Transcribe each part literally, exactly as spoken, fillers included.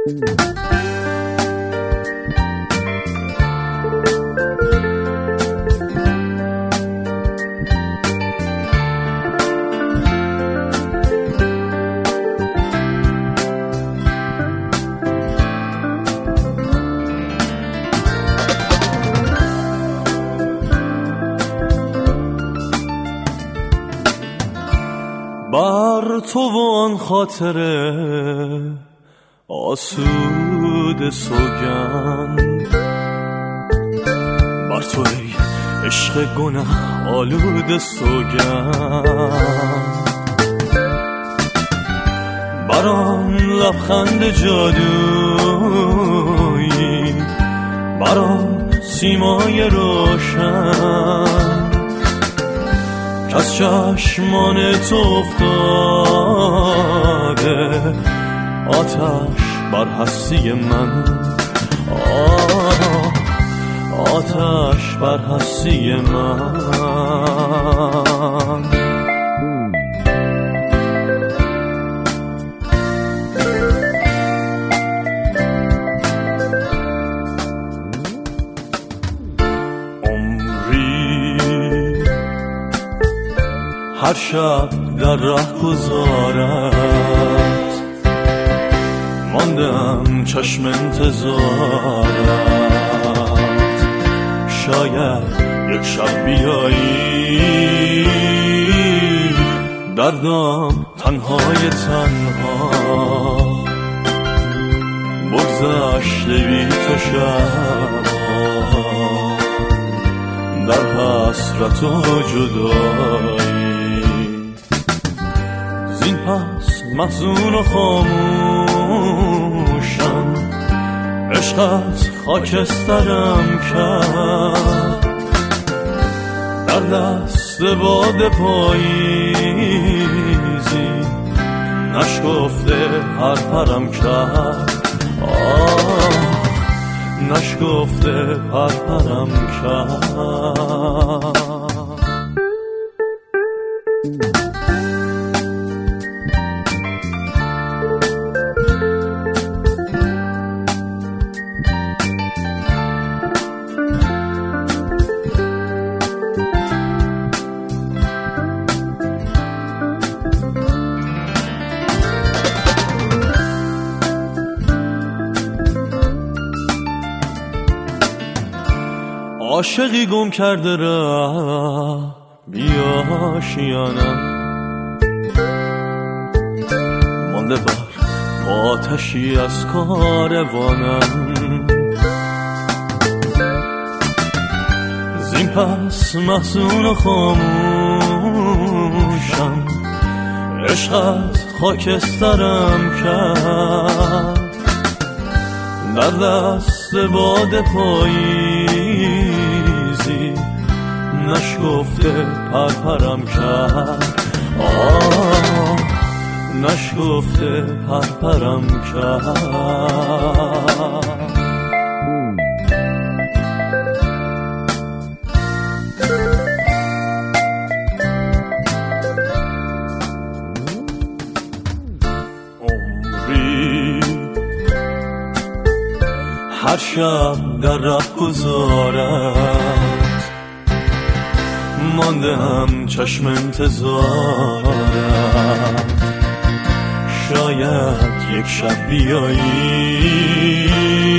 بر تو و آن خاطره آسود سوگند، بر تو ای عشق گناه آلود سوگند، بر آن لبخند جادویی، بر آن سیمای روشن از چشمان تو افتاده آتش بر هستی من، آه آتش بر هستی من. هر شب در ره گذارت ماندم چشم انتظارت، شاید یک شب بیایی دردم تنهای تنها، بگذشته بی تو شبها در حسرت و جدایی، زین پس محزون و خاموشم، عشقت خاکسترم کرد، در دست باد پاییزی نشکفته پرپرم کرد، آه نشکفته پرپرم کرد. عاشقی گم کرده راه بیا آشیانم، مانده بر آتشی از کاروانم، زین پس محزون و خاموشم، عشقت خاکسترم کرد، در دست باد پاییزی نشکفته پرپرم کرد، آه نشکفته پرپرم کرد. هر شب در ره گذارت ماندم چشم انتظارت، شاید یک شب بیایی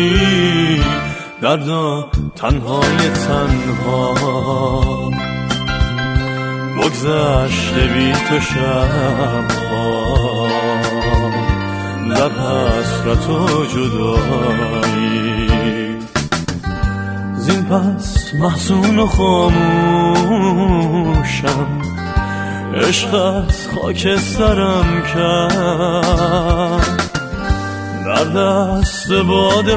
دردا تنهای تنها، بگذشته بی تو شبها در حسرت و جدایی، زین پس محزون و خاموشم، عشقت خاکسترم کرد، در دست باد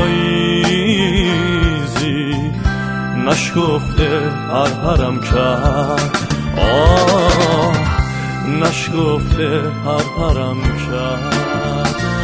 پاییزی نشکفته پرپرم کرد، آه نشکفته پرپرم کرد.